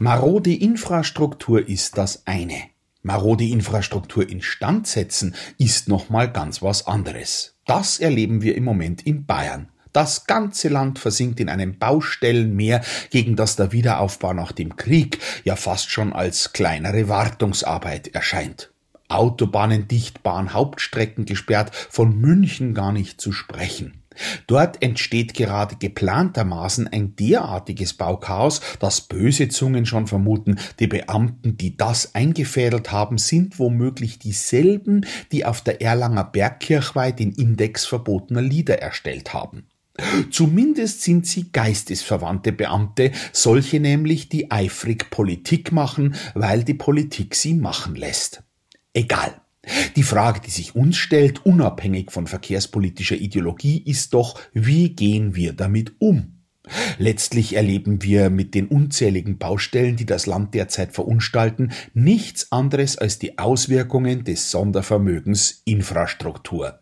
Marode Infrastruktur ist das eine. Marode Infrastruktur instand setzen ist nochmal ganz was anderes. Das erleben wir im Moment in Bayern. Das ganze Land versinkt in einem Baustellenmeer, gegen das der Wiederaufbau nach dem Krieg ja fast schon als kleinere Wartungsarbeit erscheint. Autobahnen dicht, Bahnhauptstrecken gesperrt, von München gar nicht zu sprechen. Dort entsteht gerade geplantermaßen ein derartiges Bauchaos, dass böse Zungen schon vermuten, die Beamten, die das eingefädelt haben, sind womöglich dieselben, die auf der Erlanger Bergkirchweih den Index verbotener Lieder erstellt haben. Zumindest sind sie geistesverwandte Beamte, solche nämlich, die eifrig Politik machen, weil die Politik sie machen lässt. Egal. Die Frage, die sich uns stellt, unabhängig von verkehrspolitischer Ideologie, ist doch, wie gehen wir damit um? Letztlich erleben wir mit den unzähligen Baustellen, die das Land derzeit verunstalten, nichts anderes als die Auswirkungen des Sondervermögens Infrastruktur.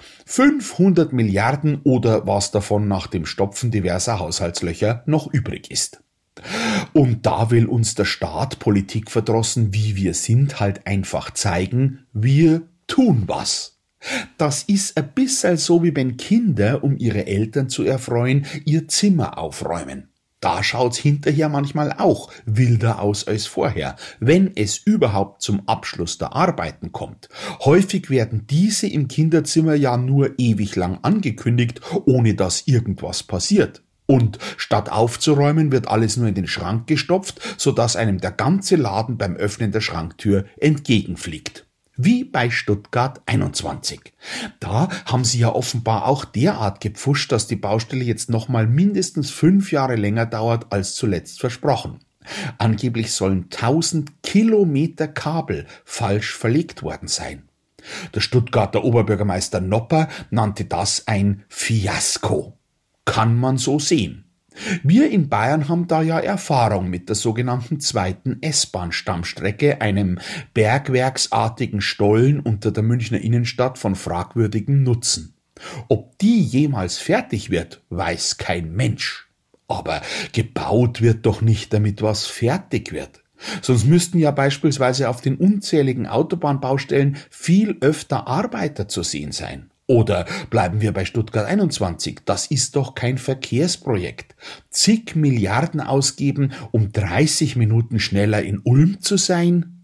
500 Milliarden oder was davon nach dem Stopfen diverser Haushaltslöcher noch übrig ist. Und da will uns der Staat, politikverdrossen wie wir sind, halt einfach zeigen, wir tun was. Das ist ein bisschen so, wie wenn Kinder, um ihre Eltern zu erfreuen, ihr Zimmer aufräumen. Da schaut's hinterher manchmal auch wilder aus als vorher, wenn es überhaupt zum Abschluss der Arbeiten kommt. Häufig werden diese im Kinderzimmer ja nur ewig lang angekündigt, ohne dass irgendwas passiert. Und statt aufzuräumen, wird alles nur in den Schrank gestopft, sodass einem der ganze Laden beim Öffnen der Schranktür entgegenfliegt. Wie bei Stuttgart 21. Da haben sie ja offenbar auch derart gepfuscht, dass die Baustelle jetzt nochmal mindestens 5 Jahre länger dauert als zuletzt versprochen. Angeblich sollen 1000 Kilometer Kabel falsch verlegt worden sein. Der Stuttgarter Oberbürgermeister Nopper nannte das ein Fiasko. Kann man so sehen. Wir in Bayern haben da ja Erfahrung mit der sogenannten zweiten S-Bahn-Stammstrecke, einem bergwerksartigen Stollen unter der Münchner Innenstadt von fragwürdigem Nutzen. Ob die jemals fertig wird, weiß kein Mensch. Aber gebaut wird doch nicht, damit was fertig wird. Sonst müssten ja beispielsweise auf den unzähligen Autobahnbaustellen viel öfter Arbeiter zu sehen sein. Oder bleiben wir bei Stuttgart 21, das ist doch kein Verkehrsprojekt. Zig Milliarden ausgeben, um 30 Minuten schneller in Ulm zu sein?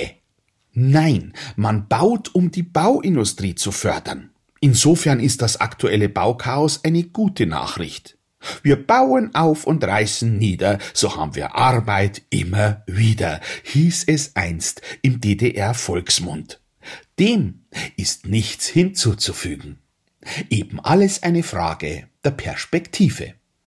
Nein, man baut, um die Bauindustrie zu fördern. Insofern ist das aktuelle Bauchaos eine gute Nachricht. Wir bauen auf und reißen nieder, so haben wir Arbeit immer wieder, hieß es einst im DDR-Volksmund. Dem ist nichts hinzuzufügen. Eben alles eine Frage der Perspektive.